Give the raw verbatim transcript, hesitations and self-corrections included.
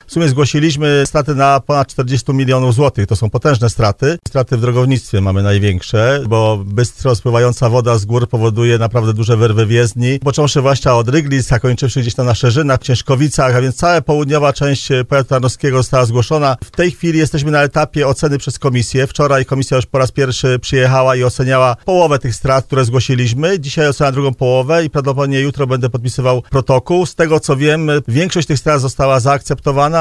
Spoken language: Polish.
W sumie zgłosiliśmy straty na ponad czterdzieści milionów złotych. To są potężne straty. Straty w drogownictwie mamy największe, bo bystro spływająca woda z gór powoduje naprawdę duże wyrwy w jezdni. Począwszy właśnie od Ryglic, a kończywszy gdzieś tam na Szerzynach, Ciężkowicach, a więc cała południowa część powiatu tarnowskiego została zgłoszona. W tej chwili jesteśmy na etapie oceny przez komisję. Wczoraj komisja już po raz pierwszy przyjechała i oceniała połowę tych strat, które zgłosiliśmy. Dzisiaj ocena drugą połowę i prawdopodobnie jutro będę podpisywał protokół. Z tego co wiem, większość tych strat została zaakceptowana,